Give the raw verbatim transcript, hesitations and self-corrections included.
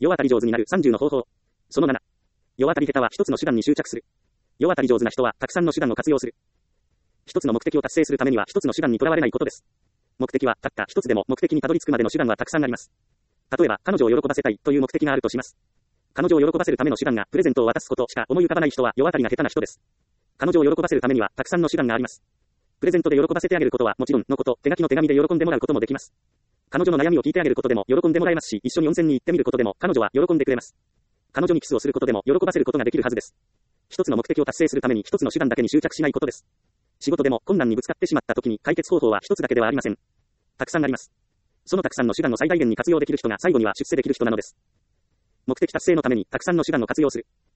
世渡り上手になるさんじゅうの方法。そのなな。世渡り下手は一つの手段に執着する。世渡り上手な人はたくさんの手段を活用する。一つの目的を達成するためには一つの手段にとらわれないことです。目的はたった一つでも目的にたどり着くまでの手段はたくさんあります。例えば彼女を喜ばせたいという目的があるとします。彼女を喜ばせるための手段がプレゼントを渡すことしか思い浮かばない人は世渡りが下手な人です。彼女を喜ばせるためにはたくさんの手段があります。プレゼントで喜ばせてあげることはもちろんのこと、手書きの手紙で喜んでもらうこともできます。彼女の悩みを聞いてあげることでも喜んでもらえますし、一緒に温泉に行ってみることでも彼女は喜んでくれます。彼女にキスをすることでも喜ばせることができるはずです。一つの目的を達成するために一つの手段だけに執着しないことです。仕事でも困難にぶつかってしまった時に解決方法は一つだけではありません。たくさんあります。そのたくさんの手段を最大限に活用できる人が最後には出世できる人なのです。目的達成のためにたくさんの手段を活用する。